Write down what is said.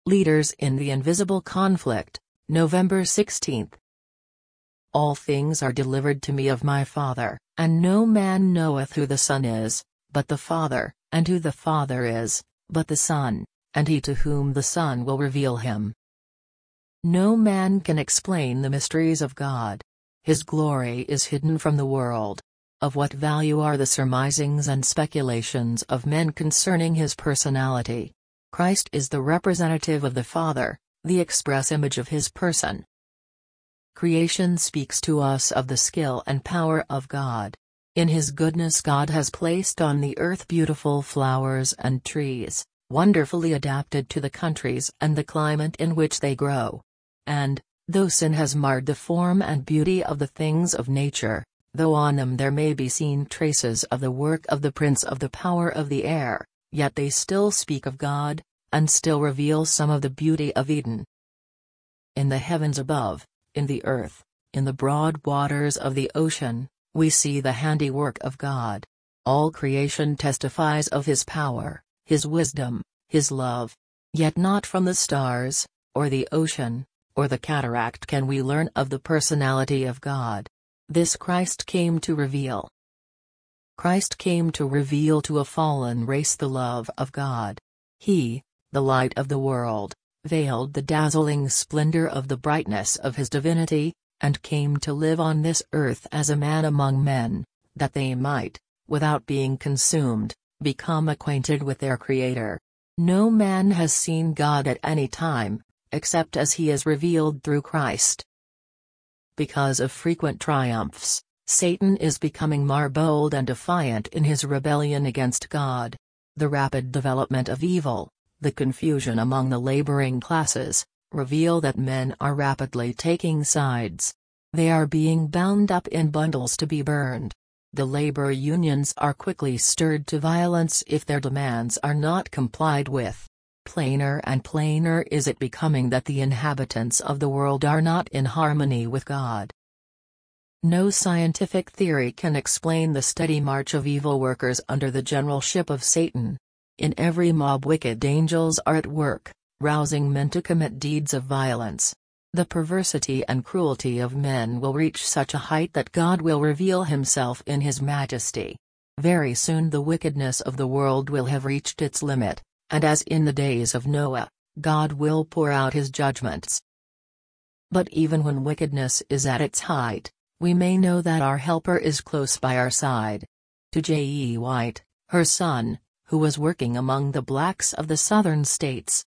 Leaders in the Invisible Conflict, November 16. All things are delivered to me of my Father, and no man knoweth who the Son is, but the Father, and who the Father is, but the Son, and he to whom the Son will reveal him. No man can explain the mysteries of God. His glory is hidden from the world. Of what value are the surmisings and speculations of men concerning his personality? Christ is the representative of the Father, the express image of his person. Creation speaks to us of the skill and power of God. In his goodness God has placed on the earth beautiful flowers and trees, wonderfully adapted to the countries and the climate in which they grow. And, though sin has marred the form and beauty of the things of nature, though on them there may be seen traces of the work of the prince of the power of the air, yet they still speak of God, and still reveal some of the beauty of Eden. In the heavens above, in the earth, in the broad waters of the ocean, we see the handiwork of God. All creation testifies of his power, his wisdom, his love. Yet not from the stars, or the ocean, or the cataract can we learn of the personality of God. This Christ came to reveal. Christ came to reveal to a fallen race the love of God. He, the light of the world, veiled the dazzling splendor of the brightness of his divinity, and came to live on this earth as a man among men, that they might, without being consumed, become acquainted with their Creator. No man has seen God at any time, except as he is revealed through Christ. Because of frequent triumphs, Satan is becoming more bold and defiant in his rebellion against God. The rapid development of evil, the confusion among the laboring classes, reveal that men are rapidly taking sides. They are being bound up in bundles to be burned. The labor unions are quickly stirred to violence if their demands are not complied with. Plainer and plainer is it becoming that the inhabitants of the world are not in harmony with God. No scientific theory can explain the steady march of evil workers under the generalship of Satan. In every mob wicked angels are at work, rousing men to commit deeds of violence. The perversity and cruelty of men will reach such a height that God will reveal himself in his majesty. Very soon the wickedness of the world will have reached its limit, and as in the days of Noah, God will pour out his judgments. But even when wickedness is at its height, we may know that our Helper is close by our side. To J. E. White, her son, who was working among the blacks of the southern states,